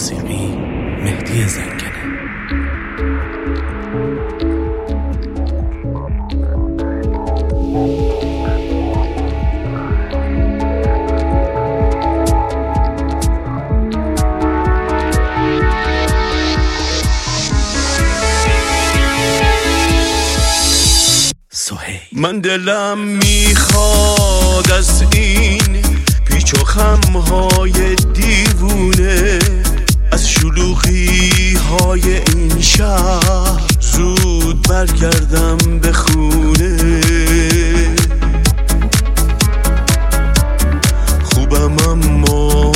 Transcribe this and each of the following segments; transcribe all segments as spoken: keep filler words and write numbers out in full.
موسیقی مهدی زنگنه. من دلم میخواد از این پیچ و خمهای دیوونه، از شلوغی های این شهر زود برگردم به خونه. خوبم اما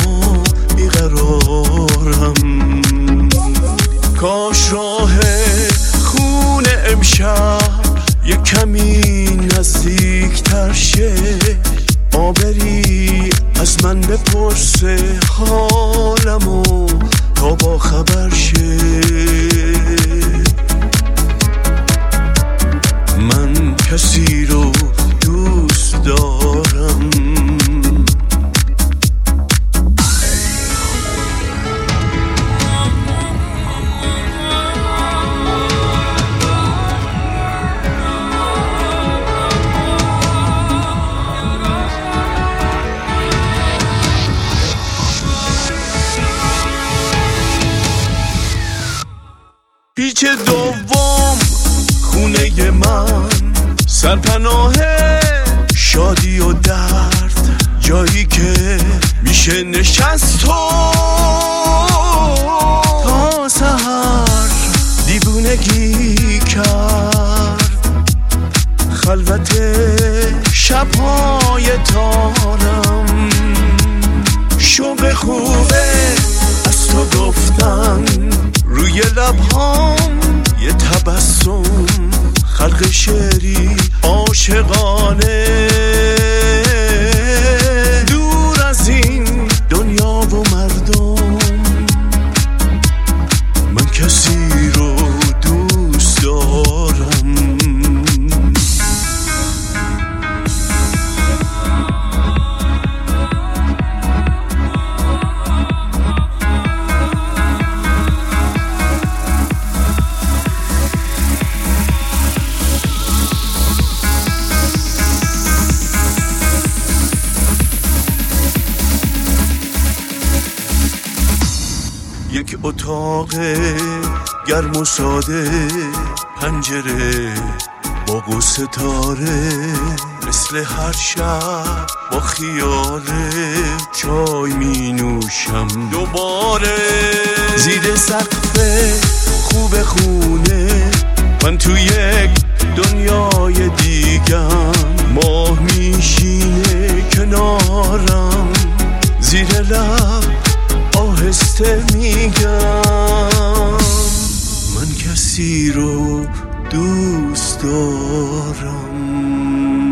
بیقرارم، کاش راه خونه امشب یک کمی نزدیک تر شه. آبری از من بپرسه حالمو تا با خبر شه. من کسی رو دوست دارم، پیچ دوم خونه من، سرپناه شادی و درد، جایی که میشه نشست و تا سحر دیوونگی کرد. خلوت شبهای تارم، شوق خوبه از تو گفتن، روی لبهام یه تبسم، خلق شعری عاشقانه. دور از این دنیا و مردم، من کسی رو دوست دارم. یک اتاق گرم و ساده، پنجره باغ و ستاره، مثل هر شب با خیاله چای می نوشم دوباره. زیر سقف خوب خونه من تو یک دنیای دیگم، ماه میشینه کنارم، زیر لب آهسته میگم من کسی رو دوست دارم.